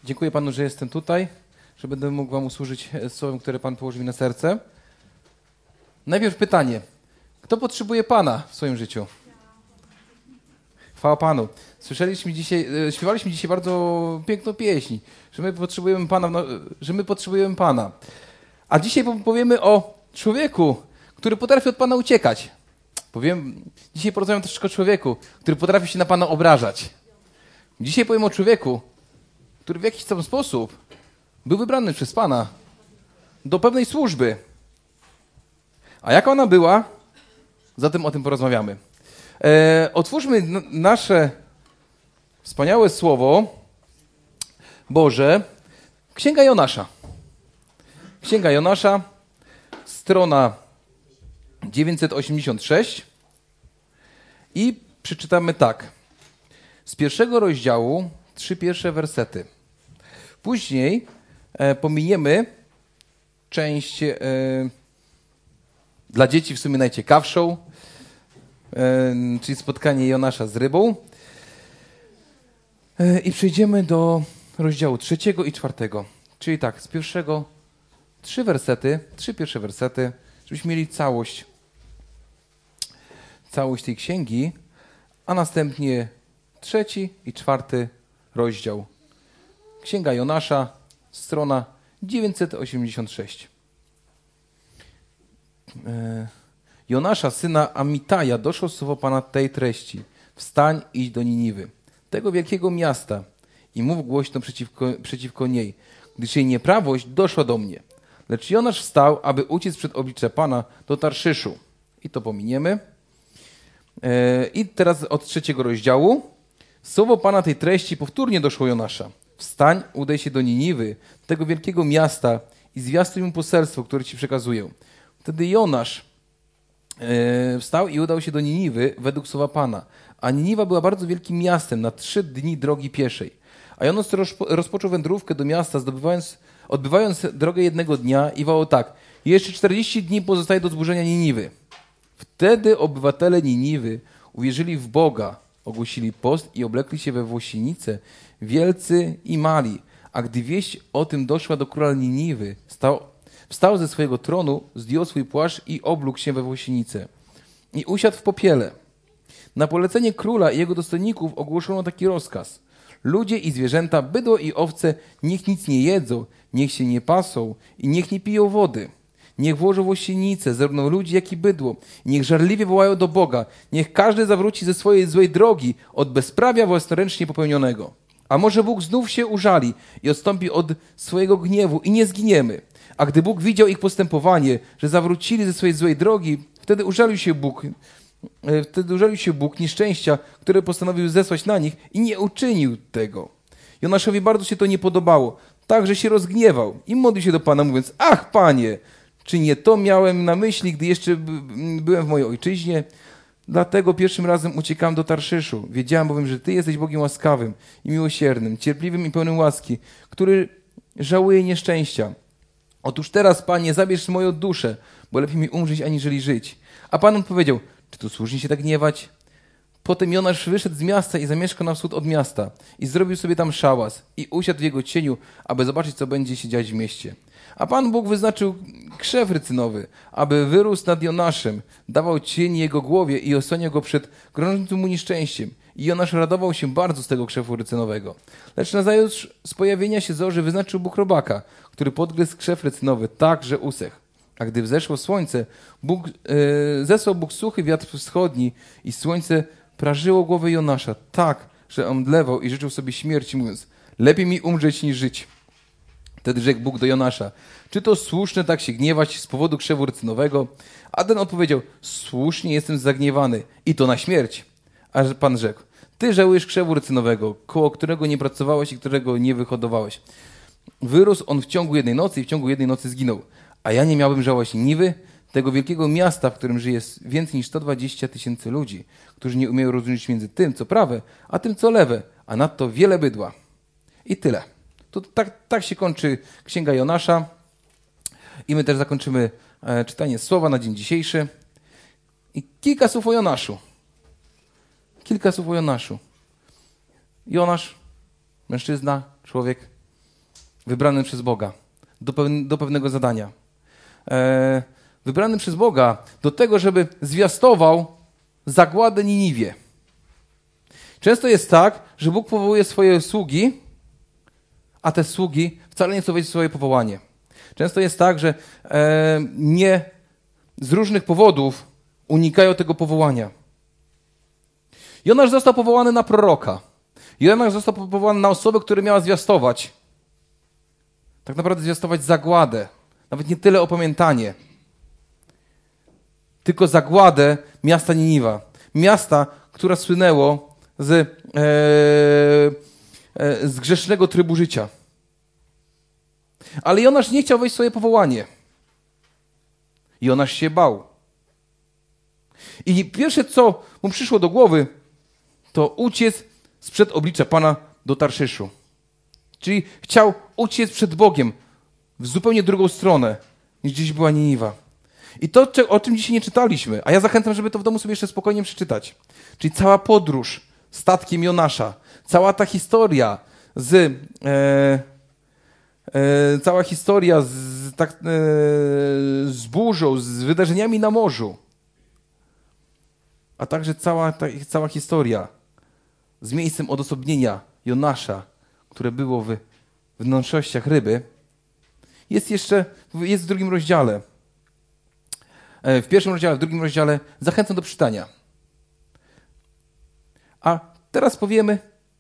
Dziękuję Panu, że jestem tutaj, że będę mógł Wam usłużyć słowem, które Pan położył mi na serce. Najpierw pytanie. Kto potrzebuje Pana w swoim życiu? Chwała Panu. Śpiewaliśmy dzisiaj bardzo piękną pieśń, że my potrzebujemy Pana. A dzisiaj powiemy o człowieku, który potrafi od Pana uciekać. Dzisiaj porozmawiam troszeczkę o człowieku, który potrafi się na Pana obrażać. Dzisiaj powiem o człowieku, który w jakiś tam sposób był wybrany przez Pana do pewnej służby. A jaka ona była? Zatem o tym porozmawiamy. Otwórzmy nasze wspaniałe Słowo Boże. Księga Jonasza. Księga Jonasza, strona 986 i przeczytamy tak. Z pierwszego rozdziału 3 pierwsze wersety. Później pominiemy część dla dzieci w sumie najciekawszą, czyli spotkanie Jonasza z rybą. I przejdziemy do rozdziału 3 i 4. Czyli tak, z pierwszego 3 pierwsze wersety, żebyśmy mieli całość tej księgi, a następnie 3 i 4 rozdział. Księga Jonasza, strona 986. Jonasza, syna Amitaja, doszło słowo Pana tej treści. Wstań, idź do Niniwy, tego wielkiego miasta i mów głośno przeciwko niej, gdyż jej nieprawość doszła do mnie. Lecz Jonasz wstał, aby uciec przed oblicze Pana do Tarszyszu. I to pominiemy. I teraz od 3 rozdziału. Słowo Pana tej treści powtórnie doszło Jonasza. Wstań, udaj się do Niniwy, tego wielkiego miasta i zwiastuj mu poselstwo, które ci przekazuję. Wtedy Jonasz wstał i udał się do Niniwy według słowa Pana. A Niniwa była bardzo wielkim miastem na 3 dni drogi pieszej. A Jonasz rozpoczął wędrówkę do miasta, odbywając drogę jednego dnia i wołał tak. Jeszcze 40 dni pozostaje do zburzenia Niniwy. Wtedy obywatele Niniwy uwierzyli w Boga, ogłosili post i oblekli się we włosienice, wielcy i mali. A gdy wieść o tym doszła do króla Niniwy, wstał ze swojego tronu, zdjął swój płaszcz i oblógł się we włosienice. I usiadł w popiele. Na polecenie króla i jego dostojników ogłoszono taki rozkaz. Ludzie i zwierzęta, bydło i owce, niech nic nie jedzą, niech się nie pasą i niech nie piją wody. Niech włożą włosienice, zarówno ludzi, jak i bydło. Niech żarliwie wołają do Boga. Niech każdy zawróci ze swojej złej drogi od bezprawia własnoręcznie popełnionego. A może Bóg znów się użali i odstąpi od swojego gniewu i nie zginiemy. A gdy Bóg widział ich postępowanie, że zawrócili ze swojej złej drogi, wtedy użalił się Bóg nieszczęścia, które postanowił zesłać na nich i nie uczynił tego. Jonaszowi bardzo się to nie podobało, tak że się rozgniewał i modlił się do Pana, mówiąc: Ach, Panie, czy nie to miałem na myśli, gdy jeszcze byłem w mojej ojczyźnie? Dlatego pierwszym razem uciekałem do Tarszyszu. Wiedziałem bowiem, że Ty jesteś Bogiem łaskawym i miłosiernym, cierpliwym i pełnym łaski, który żałuje nieszczęścia. Otóż teraz, Panie, zabierz moją duszę, bo lepiej mi umrzeć, aniżeli żyć. A Pan odpowiedział: czy to słusznie się tak gniewać? Potem Jonasz wyszedł z miasta i zamieszkał na wschód od miasta i zrobił sobie tam szałas i usiadł w jego cieniu, aby zobaczyć, co będzie się dziać w mieście. A Pan Bóg wyznaczył krzew rycynowy, aby wyrósł nad Jonaszem, dawał cień jego głowie i osłaniał go przed grożącym mu nieszczęściem. I Jonasz radował się bardzo z tego krzewu rycynowego. Lecz nazajutrz z pojawienia się zorzy wyznaczył Bóg robaka, który podgryzł krzew rycynowy tak, że usechł. A gdy wzeszło słońce, zesłał Bóg suchy wiatr wschodni i słońce prażyło głowę Jonasza tak, że omdlewał i życzył sobie śmierci, mówiąc: lepiej mi umrzeć niż żyć. Wtedy rzekł Bóg do Jonasza: czy to słuszne tak się gniewać z powodu krzewu rycynowego? A ten odpowiedział: słusznie jestem zagniewany i to na śmierć. A Pan rzekł: ty żałujesz krzewu rycynowego, koło którego nie pracowałeś i którego nie wyhodowałeś. Wyrósł on w ciągu jednej nocy i w ciągu jednej nocy zginął. A ja nie miałbym żałować Niniwy, tego wielkiego miasta, w którym żyje więcej niż 120 000 ludzi, którzy nie umieją rozróżnić między tym, co prawe, a tym, co lewe, a nadto wiele bydła. I tyle. To tak się kończy Księga Jonasza. I my też zakończymy czytanie słowa na dzień dzisiejszy. I kilka słów o Jonaszu. Jonasz, mężczyzna, człowiek, wybrany przez Boga do pewnego zadania. Wybrany przez Boga do tego, żeby zwiastował zagładę Niniwie. Często jest tak, że Bóg powołuje swoje sługi, a te sługi wcale nie chcą wejść w swoje powołanie. Często jest tak, że nie z różnych powodów unikają tego powołania. Jonasz został powołany na proroka. Jonasz został powołany na osobę, która miała zwiastować. Tak naprawdę zwiastować zagładę. Nawet nie tyle opamiętanie. Tylko zagładę miasta Niniwa. Miasta, które słynęło z grzesznego trybu życia. Ale Jonasz nie chciał wejść w swoje powołanie. Jonasz się bał. I pierwsze, co mu przyszło do głowy, to uciec sprzed oblicza Pana do Tarszyszu. Czyli chciał uciec przed Bogiem w zupełnie drugą stronę, niż gdzieś była Niniwa. I to, o czym dzisiaj nie czytaliśmy, a ja zachęcam, żeby to w domu sobie jeszcze spokojnie przeczytać. Czyli cała podróż statkiem Jonasza, cała ta historia cała historia z burzą, z wydarzeniami na morzu, a także cała historia z miejscem odosobnienia Jonasza, które było w wnętrznościach ryby, jest w drugim rozdziale. W pierwszym rozdziale, w drugim rozdziale zachęcam do przeczytania. A teraz powiemy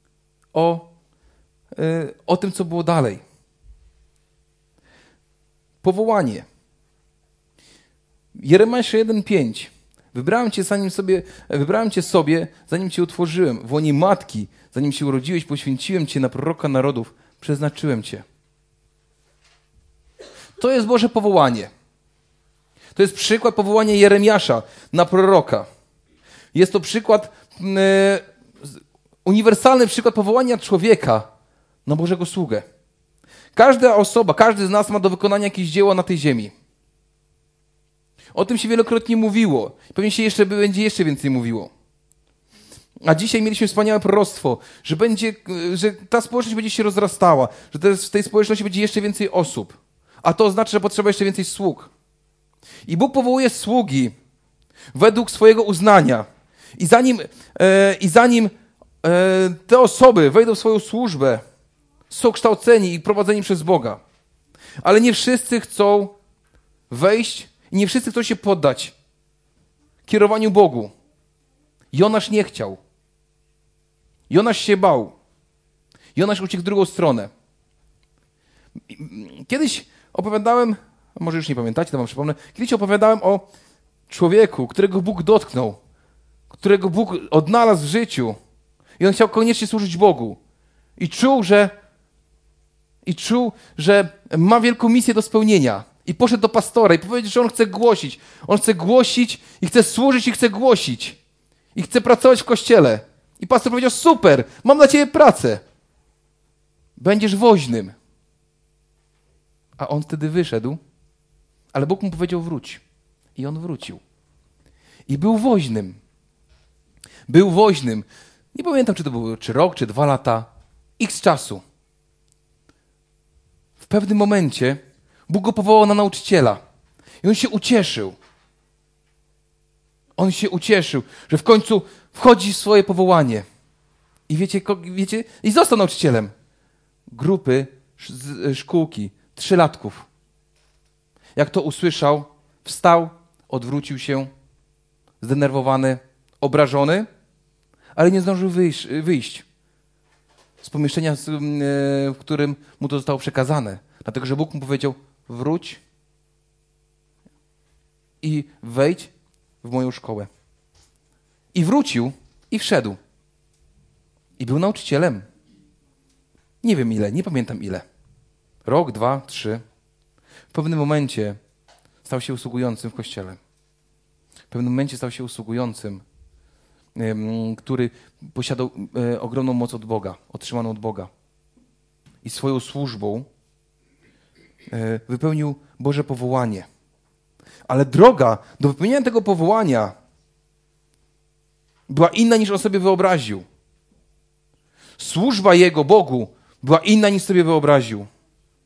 o tym, co było dalej. Powołanie. Jeremiasza 1:5. Wybrałem cię sobie, zanim cię utworzyłem. W łonie matki, zanim się urodziłeś, poświęciłem cię na proroka narodów. Przeznaczyłem cię. To jest Boże powołanie. To jest przykład powołania Jeremiasza na proroka. Jest to przykład, uniwersalny przykład powołania człowieka na Bożego sługę. Każda osoba, każdy z nas ma do wykonania jakieś dzieło na tej ziemi. O tym się wielokrotnie mówiło. Pewnie się będzie jeszcze więcej mówiło. A dzisiaj mieliśmy wspaniałe proroctwo, że ta społeczność będzie się rozrastała, że w tej społeczności będzie jeszcze więcej osób. A to oznacza, że potrzeba jeszcze więcej sług. I Bóg powołuje sługi według swojego uznania. I zanim te osoby wejdą w swoją służbę, są kształceni i prowadzeni przez Boga. Ale nie wszyscy chcą wejść i nie wszyscy chcą się poddać kierowaniu Bogu. Jonasz nie chciał. Jonasz się bał. Jonasz uciekł w drugą stronę. Kiedyś opowiadałem, może już nie pamiętacie, to wam przypomnę, kiedyś opowiadałem o człowieku, którego Bóg dotknął, którego Bóg odnalazł w życiu i on chciał koniecznie służyć Bogu. I czuł, że ma wielką misję do spełnienia. I poszedł do pastora i powiedział, że on chce głosić. On chce głosić i chce służyć i chce głosić. I chce pracować w kościele. I pastor powiedział, super, mam dla ciebie pracę. Będziesz woźnym. A on wtedy wyszedł, ale Bóg mu powiedział, wróć. I on wrócił. I był woźnym. Był woźnym. Nie pamiętam, czy to był rok, czy 2 lata. X czasu. W pewnym momencie Bóg go powołał na nauczyciela. I on się ucieszył. On się ucieszył, że w końcu wchodzi w swoje powołanie. I wiecie, i został nauczycielem grupy szkółki 3-latków. Jak to usłyszał, wstał, odwrócił się, zdenerwowany, obrażony, ale nie zdążył wyjść z pomieszczenia, w którym mu to zostało przekazane. Dlatego, że Bóg mu powiedział, wróć i wejdź w moją szkołę. I wrócił i wszedł. I był nauczycielem. Nie wiem ile, nie pamiętam ile. Rok, 2, 3. W pewnym momencie stał się usługującym w kościele. W pewnym momencie stał się usługującym, który posiadał ogromną moc od Boga, otrzymaną od Boga. I swoją służbą wypełnił Boże powołanie. Ale droga do wypełnienia tego powołania była inna, niż on sobie wyobraził. Służba jego Bogu była inna, niż sobie wyobraził.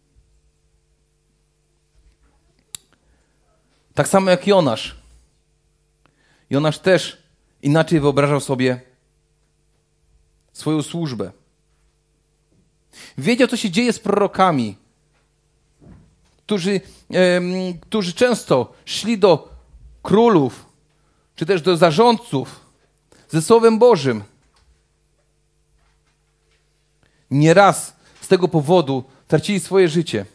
Tak samo jak Jonasz. Jonasz też inaczej wyobrażał sobie swoją służbę. Wiedział, co się dzieje z prorokami, którzy często szli do królów, czy też do zarządców ze Słowem Bożym. Nieraz z tego powodu tracili swoje życie.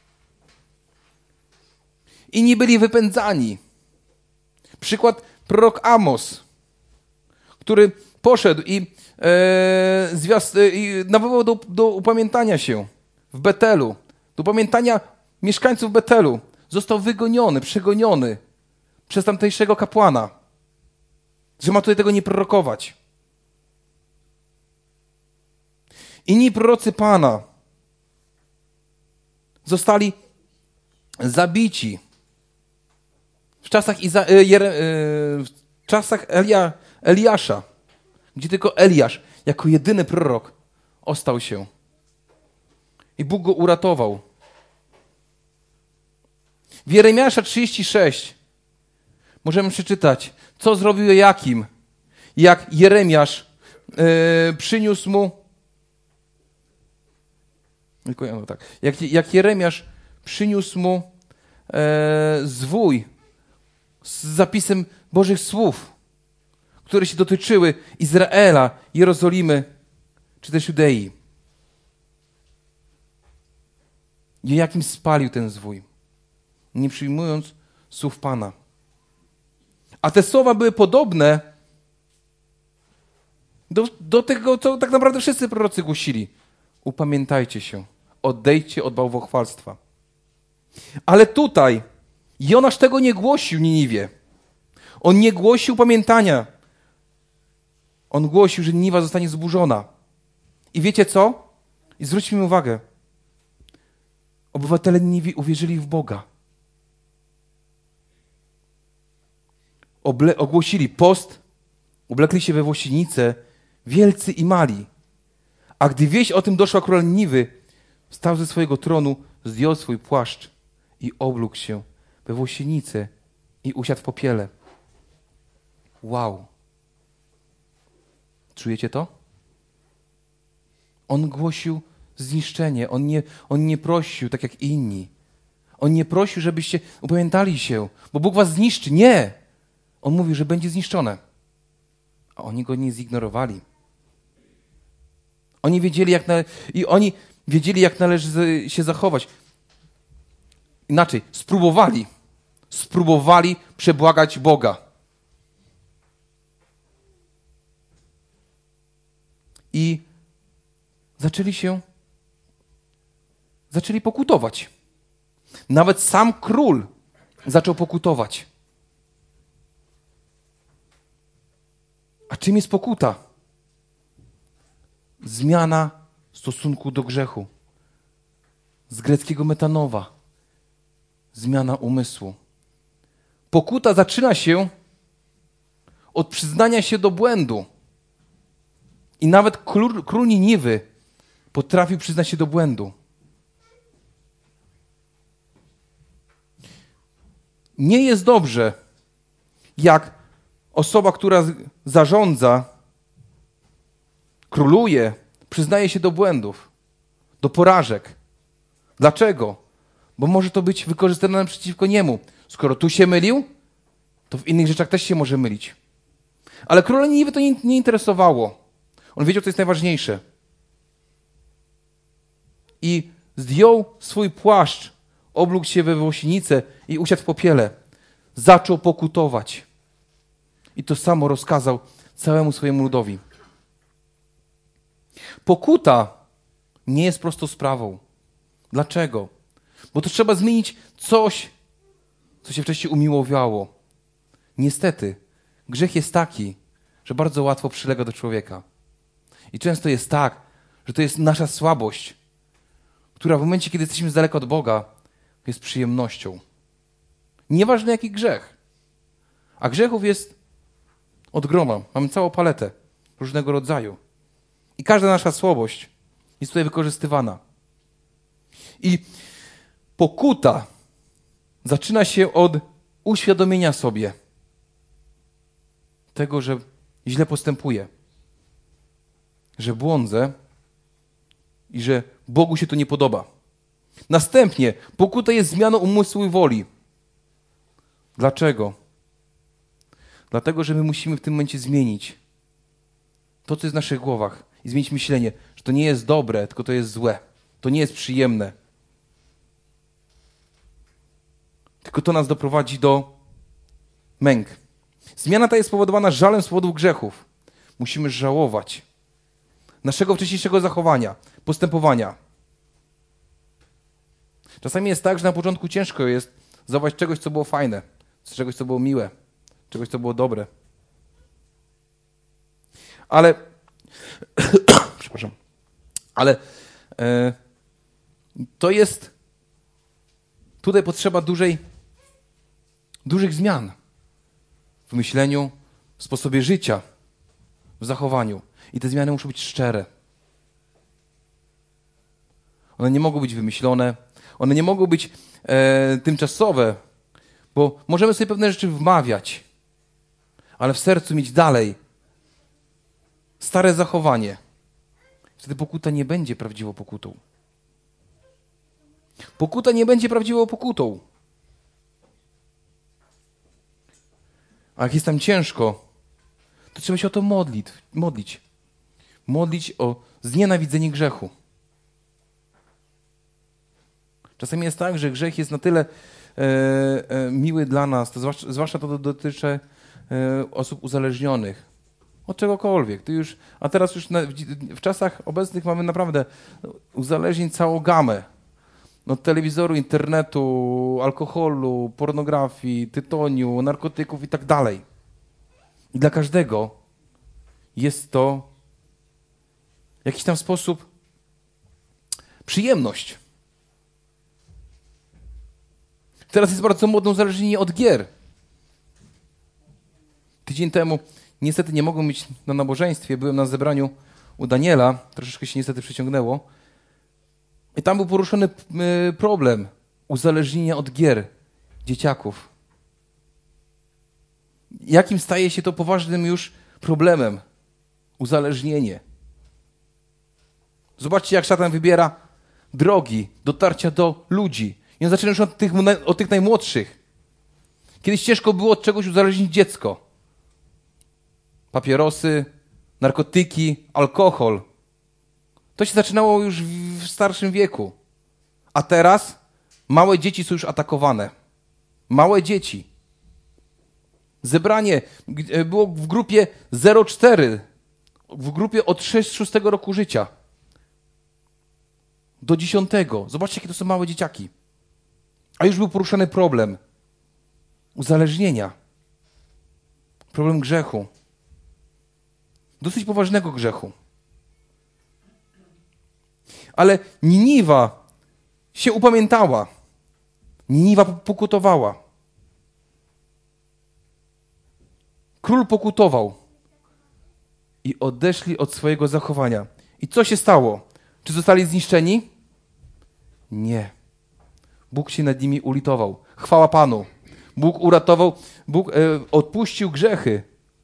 Inni byli wypędzani. Przykład prorok Amos, który poszedł i nawoływał do upamiętania się w Betelu, do upamiętania mieszkańców Betelu. Został wygoniony, przegoniony przez tamtejszego kapłana, że ma tutaj tego nie prorokować. Inni prorocy Pana zostali zabici w czasach Eliasza, gdzie tylko Eliasz jako jedyny prorok ostał się. I Bóg go uratował. W Jeremiasza 36 możemy przeczytać, co zrobił Jojakim, jak Jeremiasz przyniósł mu jak Jeremiasz przyniósł mu zwój z zapisem Bożych słów, które się dotyczyły Izraela, Jerozolimy, czy też Judei. Jojakim spalił ten zwój, nie przyjmując słów Pana. A te słowa były podobne do tego, co tak naprawdę wszyscy prorocy głosili. Upamiętajcie się, odejdźcie od bałwochwalstwa. Ale tutaj Jonasz tego nie głosił Niniwie. On nie głosił pamiętania. On głosił, że Niniwa zostanie zburzona. I wiecie co? I zwróćmy uwagę. Obywatele Niniwi uwierzyli w Boga. Ogłosili post, ublekli się we włosienice, wielcy i mali. A gdy wieść o tym doszła król Niniwy, wstał ze swojego tronu, zdjął swój płaszcz i oblógł się we włosienice i usiadł w popiele. Wow. Czujecie to? On głosił zniszczenie. On nie prosił tak jak inni. On nie prosił, żebyście upamiętali się, bo Bóg was zniszczy. Nie! On mówił, że będzie zniszczone. A oni go nie zignorowali. Oni wiedzieli, jak należy się zachować. Inaczej, spróbowali przebłagać Boga. I zaczęli pokutować. Nawet sam król zaczął pokutować. A czym jest pokuta? Zmiana stosunku do grzechu. Z greckiego metanowa. Zmiana umysłu. Pokuta zaczyna się od przyznania się do błędu. I nawet król Niniwy potrafił przyznać się do błędu. Nie jest dobrze, jak osoba, która zarządza, króluje, przyznaje się do błędów, do porażek. Dlaczego? Bo może to być wykorzystane przeciwko niemu. Skoro tu się mylił, to w innych rzeczach też się może mylić. Ale króla Niniwy to nie interesowało. On wiedział, co jest najważniejsze. I zdjął swój płaszcz, oblógł się we włosienicę i usiadł w popiele. Zaczął pokutować. I to samo rozkazał całemu swojemu ludowi. Pokuta nie jest prostą sprawą. Dlaczego? Bo to trzeba zmienić coś, co się wcześniej umiłowiało. Niestety, grzech jest taki, że bardzo łatwo przylega do człowieka. I często jest tak, że to jest nasza słabość, która w momencie, kiedy jesteśmy z daleka od Boga, jest przyjemnością. Nieważne jaki grzech. A grzechów jest od groma. Mamy całą paletę różnego rodzaju. I każda nasza słabość jest tutaj wykorzystywana. I pokuta zaczyna się od uświadomienia sobie tego, że źle postępuję, że błądzę i że Bogu się to nie podoba. Następnie pokuta jest zmianą umysłu i woli. Dlaczego? Dlatego, że my musimy w tym momencie zmienić to, co jest w naszych głowach i zmienić myślenie, że to nie jest dobre, tylko to jest złe. To nie jest przyjemne. Tylko to nas doprowadzi do męk. Zmiana ta jest spowodowana żalem z powodu grzechów. Musimy żałować naszego wcześniejszego zachowania, postępowania. Czasami jest tak, że na początku ciężko jest zauważyć czegoś, co było fajne, czegoś, co było miłe, czegoś, co było dobre. Ale przepraszam. Ale to jest tutaj potrzeba dużych zmian w myśleniu, w sposobie życia, w zachowaniu. I te zmiany muszą być szczere. One nie mogą być wymyślone, one nie mogą być tymczasowe, bo możemy sobie pewne rzeczy wmawiać, ale w sercu mieć dalej stare zachowanie. Wtedy pokuta nie będzie prawdziwą pokutą. Pokuta nie będzie prawdziwą pokutą. A jak jest tam ciężko, to trzeba się o to modlić. Modlić o znienawidzenie grzechu. Czasami jest tak, że grzech jest na tyle miły dla nas, to zwłaszcza to dotyczy osób uzależnionych. Od czegokolwiek. A teraz już w czasach obecnych mamy naprawdę uzależnień całą gamę. Od telewizoru, internetu, alkoholu, pornografii, tytoniu, narkotyków i tak dalej. I dla każdego jest to w jakiś tam sposób przyjemność. Teraz jest bardzo modne uzależnienie od gier. Tydzień temu niestety nie mogłem być na nabożeństwie. Byłem na zebraniu u Daniela. Troszeczkę się niestety przeciągnęło. I tam był poruszony problem uzależnienia od gier dzieciaków. Jakim staje się to poważnym już problemem? Uzależnienie. Zobaczcie, jak szatan wybiera drogi dotarcia do ludzi. I on zaczyna już od tych najmłodszych. Kiedyś ciężko było od czegoś uzależnić dziecko. Papierosy, narkotyki, alkohol. To się zaczynało już w starszym wieku. A teraz małe dzieci są już atakowane. Małe dzieci. Zebranie było w grupie 0,4. W grupie od 6 roku życia. Do 10. Zobaczcie, jakie to są małe dzieciaki. A już był poruszany problem uzależnienia. Problem grzechu. Dosyć poważnego grzechu. Ale Niniwa się upamiętała. Niniwa pokutowała. Król pokutował. I odeszli od swojego zachowania. I co się stało? Czy zostali zniszczeni? Nie. Bóg się nad nimi ulitował. Chwała Panu. Bóg uratował, Bóg odpuścił grzechy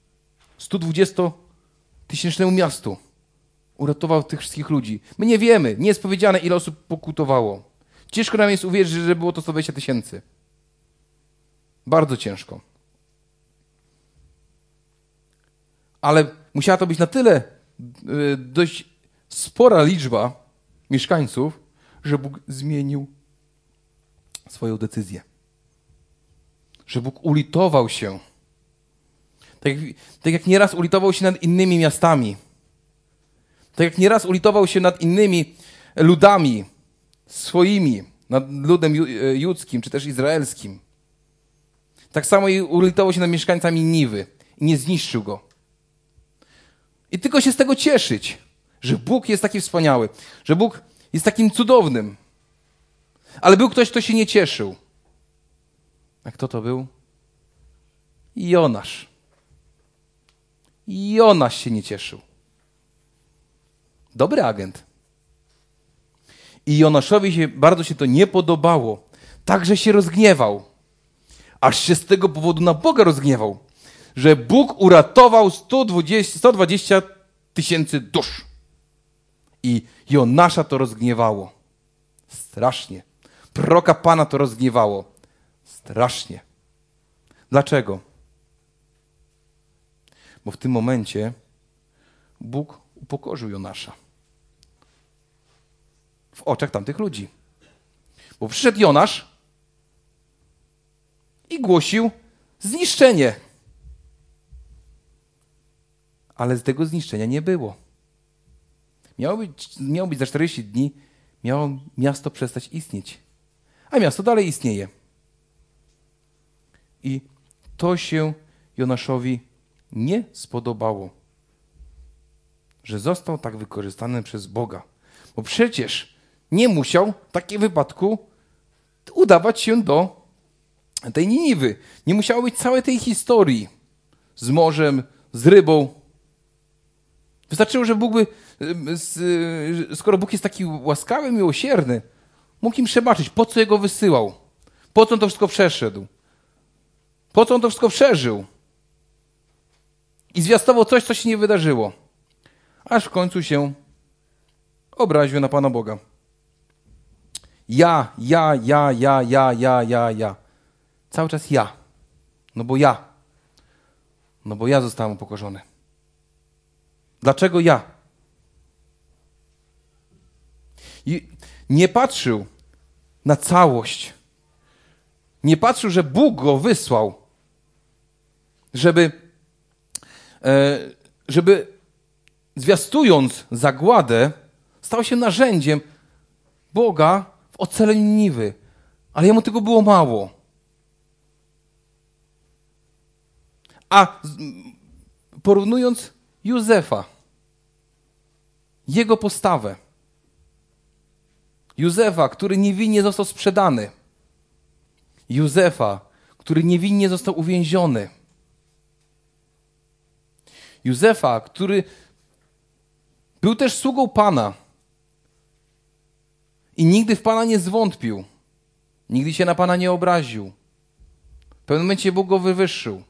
120-tysięcznemu miastu. Uratował tych wszystkich ludzi. My nie wiemy, nie jest powiedziane, ile osób pokutowało. Ciężko nam jest uwierzyć, że było to 120 000. Bardzo ciężko. Ale musiała to być na tyle dość spora liczba mieszkańców, że Bóg zmienił swoją decyzję. Że Bóg ulitował się. Tak jak nieraz ulitował się nad innymi miastami. Tak jak nieraz ulitował się nad innymi ludami swoimi, nad ludem judzkim, czy też izraelskim. Tak samo i ulitował się nad mieszkańcami Niwy i nie zniszczył go. I tylko się z tego cieszyć, że Bóg jest taki wspaniały, że Bóg jest takim cudownym. Ale był ktoś, kto się nie cieszył. A kto to był? Jonasz. Jonasz się nie cieszył. Dobry agent. I Jonaszowi bardzo się to nie podobało. Także się rozgniewał. aż się z tego powodu na Boga rozgniewał, że Bóg uratował 120 tysięcy dusz. I Jonasza to rozgniewało. Strasznie. Proroka Pana to rozgniewało. Strasznie. Dlaczego? Bo w tym momencie Bóg upokorzył Jonasza. W oczach tamtych ludzi. Bo przyszedł Jonasz i głosił zniszczenie. Ale z tego zniszczenia nie było. Miało być za 40 dni, miało miasto przestać istnieć. A miasto dalej istnieje. I to się Jonaszowi nie spodobało, że został tak wykorzystany przez Boga. Bo przecież nie musiał w takim wypadku udawać się do tej Niniwy. Nie musiało być całej tej historii z morzem, z rybą. Wystarczyło, że Bóg by, skoro Bóg jest taki łaskawy, miłosierny, mógł im przebaczyć, po co Jego wysyłał, po co on to wszystko przeszedł, po co on to wszystko przeżył. I zwiastował coś, co się nie wydarzyło. Aż w końcu się obraził na Pana Boga. Ja. Cały czas ja. No bo ja zostałem upokorzony. Dlaczego ja? I nie patrzył na całość. Nie patrzył, że Bóg go wysłał, żeby zwiastując zagładę, stał się narzędziem Boga w ocaleniu Niniwy. Ale jemu tego było mało. A porównując Józefa, jego postawę, Józefa, który niewinnie został sprzedany, Józefa, który niewinnie został uwięziony, Józefa, który był też sługą Pana i nigdy w Pana nie zwątpił, nigdy się na Pana nie obraził. W pewnym momencie Bóg go wywyższył.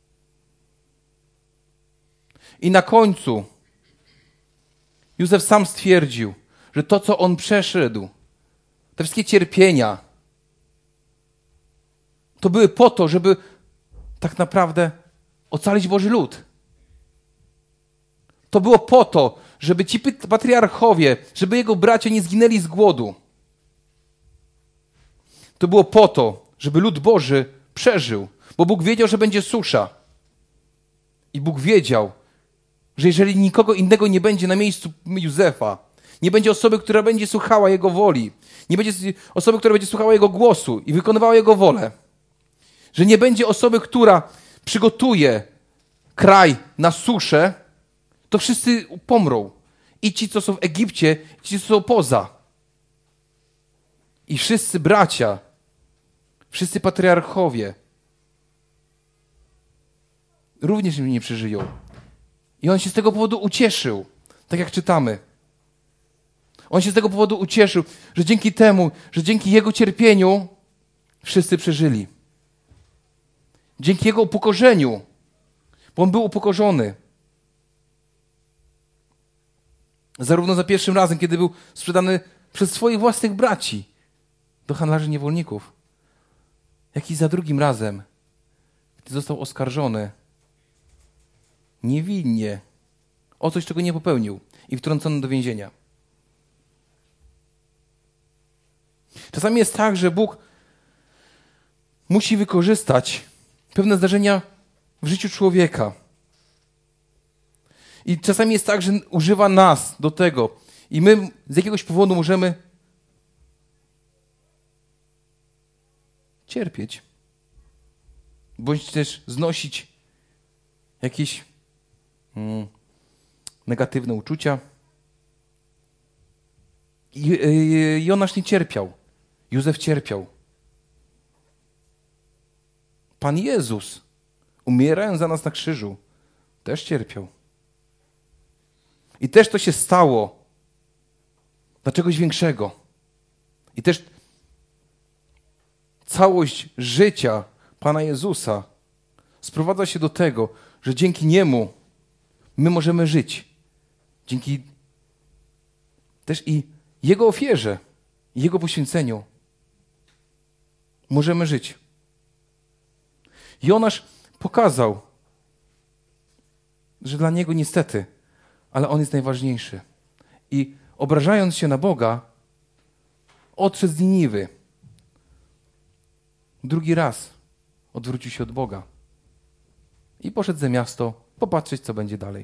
I na końcu Józef sam stwierdził, że to, co on przeszedł, te wszystkie cierpienia, to były po to, żeby tak naprawdę ocalić Boży lud. To było po to, żeby ci patriarchowie, żeby jego bracia nie zginęli z głodu. To było po to, żeby lud Boży przeżył, bo Bóg wiedział, że będzie susza. I Bóg wiedział, że jeżeli nikogo innego nie będzie na miejscu Józefa, nie będzie osoby, która będzie słuchała Jego woli, nie będzie osoby, która będzie słuchała Jego głosu i wykonywała Jego wolę, że nie będzie osoby, która przygotuje kraj na suszę, to wszyscy pomrą. I ci, co są w Egipcie, i ci, co są poza. I wszyscy bracia, wszyscy patriarchowie również nie przeżyją. I on się z tego powodu ucieszył, tak jak czytamy. On się z tego powodu ucieszył, że dzięki temu, że dzięki jego cierpieniu wszyscy przeżyli. Dzięki jego upokorzeniu, bo on był upokorzony. Zarówno za pierwszym razem, kiedy był sprzedany przez swoich własnych braci do handlarzy niewolników, jak i za drugim razem, gdy został oskarżony niewinnie o coś, czego nie popełnił i wtrącony do więzienia. Czasami jest tak, że Bóg musi wykorzystać pewne zdarzenia w życiu człowieka. I czasami jest tak, że używa nas do tego i my z jakiegoś powodu możemy cierpieć, bądź też znosić jakieś negatywne uczucia. Jonasz nie cierpiał. Józef cierpiał. Pan Jezus, umierając za nas na krzyżu, też cierpiał. I też to się stało dla czegoś większego. I też całość życia Pana Jezusa sprowadza się do tego, że dzięki Niemu my możemy żyć. Dzięki też i Jego ofierze, Jego poświęceniu możemy żyć. Jonasz pokazał, że dla niego niestety, ale on jest najważniejszy. I obrażając się na Boga, odszedł z Niniwy. Drugi raz odwrócił się od Boga i poszedł za miasto popatrzeć, co będzie dalej.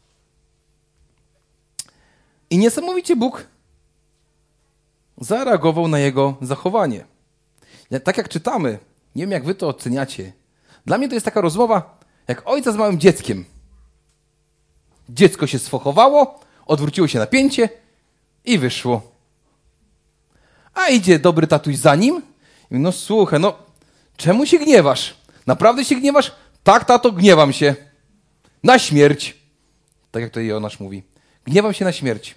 I niesamowicie Bóg zareagował na jego zachowanie. Tak jak czytamy, nie wiem jak wy to oceniacie, dla mnie to jest taka rozmowa jak ojca z małym dzieckiem. Dziecko się sfochowało, odwróciło się napięcie i wyszło. A idzie dobry tatuś za nim i mówi, no słuchaj, no czemu się gniewasz? Naprawdę się gniewasz? Tak, tato, gniewam się. Na śmierć. Tak jak to Jonasz mówi. Gniewam się na śmierć.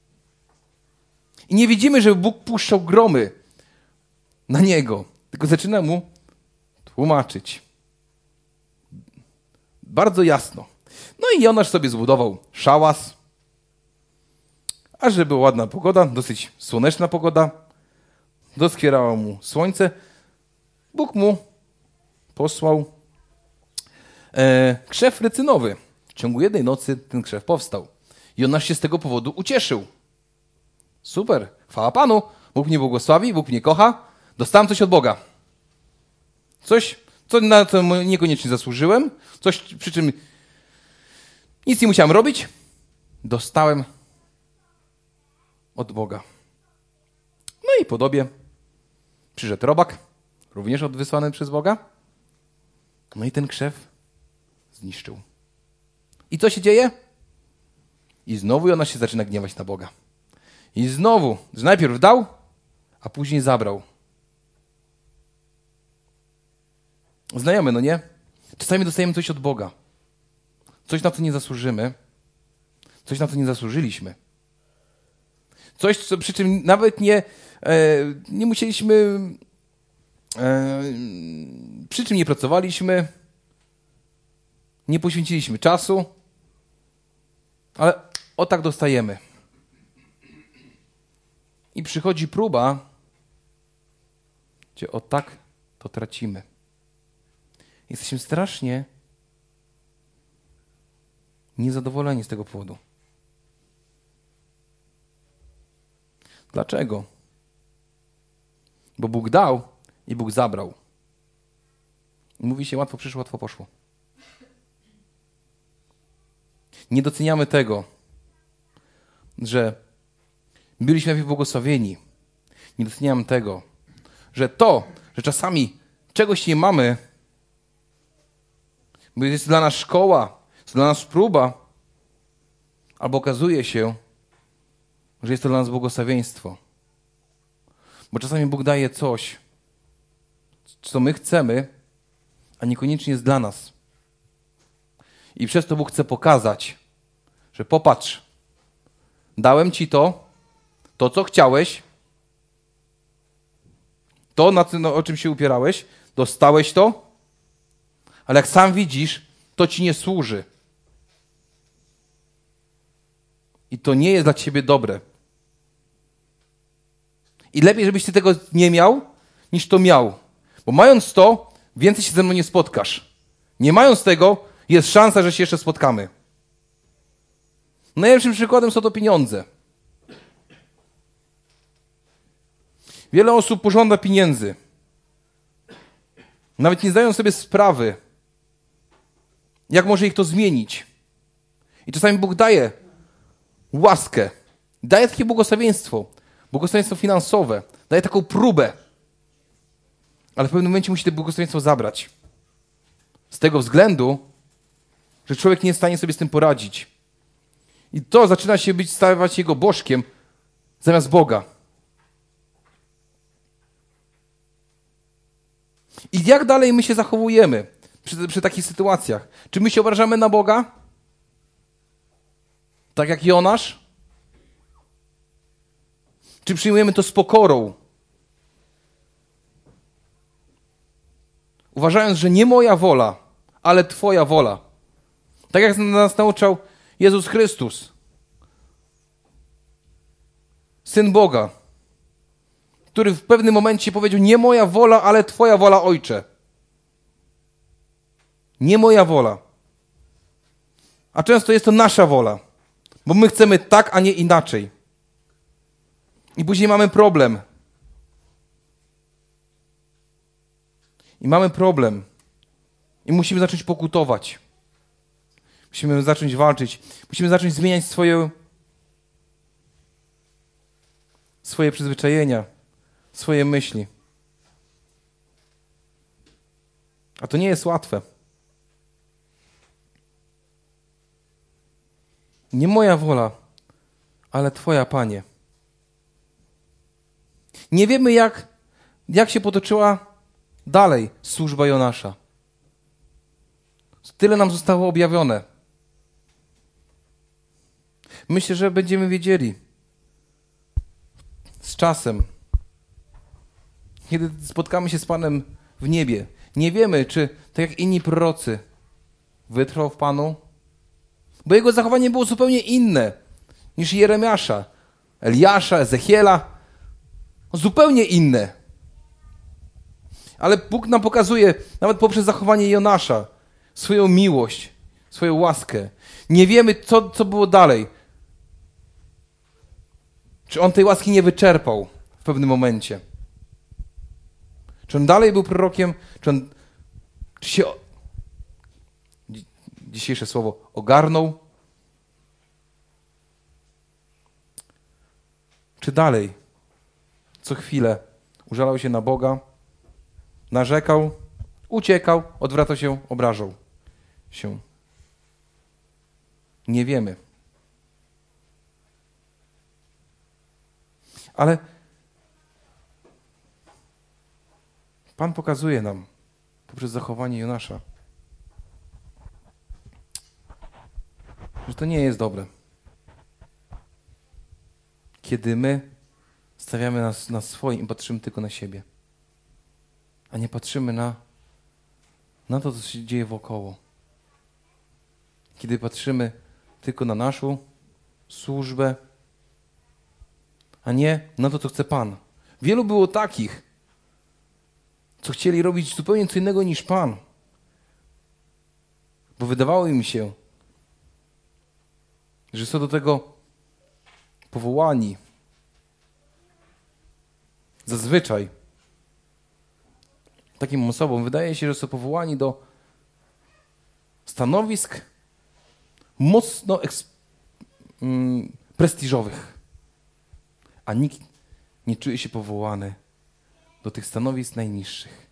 I nie widzimy, żeby Bóg puszczał gromy na niego, tylko zaczyna mu tłumaczyć. Bardzo jasno. No i Jonasz sobie zbudował szałas, a żeby była ładna pogoda, dosyć słoneczna pogoda, doskwierało mu słońce, Bóg mu posłał krzew rycynowy. W ciągu jednej nocy ten krzew powstał. Jonasz się z tego powodu ucieszył. Super, chwała Panu, Bóg mnie błogosławi, Bóg mnie kocha, dostałem coś od Boga. Coś, na co niekoniecznie zasłużyłem, coś, przy czym nic nie musiałem robić, dostałem od Boga. No i po dobie przyszedł robak, również wysłany przez Boga, no i ten krzew zniszczył. I co się dzieje? I znowu Jonasz się zaczyna gniewać na Boga. I znowu, że najpierw dał, a później zabrał. Znajomy, no nie? Czasami dostajemy coś od Boga. Coś, na co nie zasłużymy. Coś, na co nie zasłużyliśmy. Coś, co, przy czym nawet nie musieliśmy, przy czym nie pracowaliśmy, nie poświęciliśmy czasu, ale o tak dostajemy. I przychodzi próba, gdzie o tak to tracimy. Jesteśmy strasznie niezadowoleni z tego powodu. Dlaczego? Bo Bóg dał i Bóg zabrał. I mówi się, łatwo przyszło, łatwo poszło. Nie doceniamy tego, że byliśmy najpierw błogosławieni. Nie doceniamy tego, że że czasami czegoś nie mamy, bo jest dla nas szkoła, jest dla nas próba, albo okazuje się, że jest to dla nas błogosławieństwo. Bo czasami Bóg daje coś, co my chcemy, a niekoniecznie jest dla nas. I przez to Bóg chce pokazać, że popatrz, dałem ci to, co chciałeś, to, o czym się upierałeś, dostałeś to, ale jak sam widzisz, to ci nie służy. I to nie jest dla ciebie dobre. I lepiej, żebyś ty tego nie miał, niż to miał. Bo mając to, więcej się ze mną nie spotkasz. Nie mając tego, jest szansa, że się jeszcze spotkamy. Najlepszym przykładem są to pieniądze. Wiele osób pożąda pieniędzy. Nawet nie zdają sobie sprawy, jak może ich to zmienić. I czasami Bóg daje łaskę, daje takie błogosławieństwo finansowe, daje taką próbę, ale w pewnym momencie musi to błogosławieństwo zabrać. Z tego względu, że człowiek nie jest w stanie sobie z tym poradzić. I to zaczyna się stawać jego bożkiem zamiast Boga. I jak dalej my się zachowujemy przy takich sytuacjach? Czy my się obrażamy na Boga? Tak jak Jonasz? Czy przyjmujemy to z pokorą? uważając, że nie moja wola, ale Twoja wola. Tak jak nas nauczał Jezus Chrystus, Syn Boga, który w pewnym momencie powiedział, nie moja wola, ale Twoja wola, Ojcze. Nie moja wola. A często jest to nasza wola, bo my chcemy tak, a nie inaczej. I później mamy problem. I musimy zacząć pokutować. Musimy zacząć walczyć. Musimy zacząć zmieniać swoje przyzwyczajenia, swoje myśli. A to nie jest łatwe. Nie moja wola, ale Twoja, Panie. Nie wiemy, jak się potoczyła dalej służba Jonasza. Tyle nam zostało objawione. Myślę, że będziemy wiedzieli z czasem, kiedy spotkamy się z Panem w niebie. Nie wiemy, czy tak jak inni prorocy wytrwał w Panu, bo jego zachowanie było zupełnie inne niż Jeremiasza, Eliasza, Ezechiela. Zupełnie inne. Ale Bóg nam pokazuje, nawet poprzez zachowanie Jonasza, swoją miłość, swoją łaskę. Nie wiemy, co było dalej. Czy on tej łaski nie wyczerpał w pewnym momencie? Czy on dalej był prorokiem? Czy się dzisiejsze słowo ogarnął? Czy dalej co chwilę użalał się na Boga, narzekał, uciekał, odwracał się, obrażał się? Nie wiemy. Ale Pan pokazuje nam poprzez zachowanie Jonasza, że to nie jest dobre. Kiedy my stawiamy nas na swoim i patrzymy tylko na siebie, a nie patrzymy na to, co się dzieje wokoło. Kiedy patrzymy tylko na naszą służbę, a nie na to, co chce Pan. Wielu było takich, co chcieli robić zupełnie co innego niż Pan. Bo wydawało im się, że są do tego powołani. Zazwyczaj takim osobom wydaje się, że są powołani do stanowisk mocno prestiżowych, a nikt nie czuje się powołany do tych stanowisk najniższych.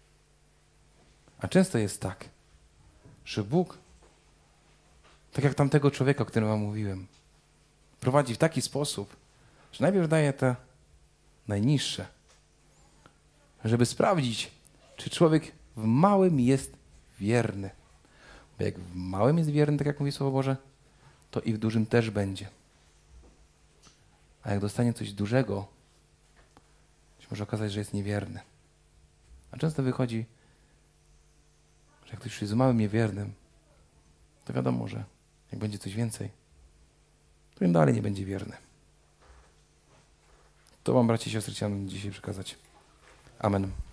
A często jest tak, że Bóg, tak jak tamtego człowieka, o którym wam mówiłem, prowadzi w taki sposób, że najpierw daje te najniższe, żeby sprawdzić, czy człowiek w małym jest wierny. Bo jak w małym jest wierny, tak jak mówi Słowo Boże, to i w dużym też będzie. A jak dostanie coś dużego, to może okazać, że jest niewierny. A często wychodzi, że jak ktoś jest małym niewiernym, to wiadomo, że jak będzie coś więcej, to im dalej nie będzie wierny. To wam, bracia i siostry, chciałem dzisiaj przekazać. Amen.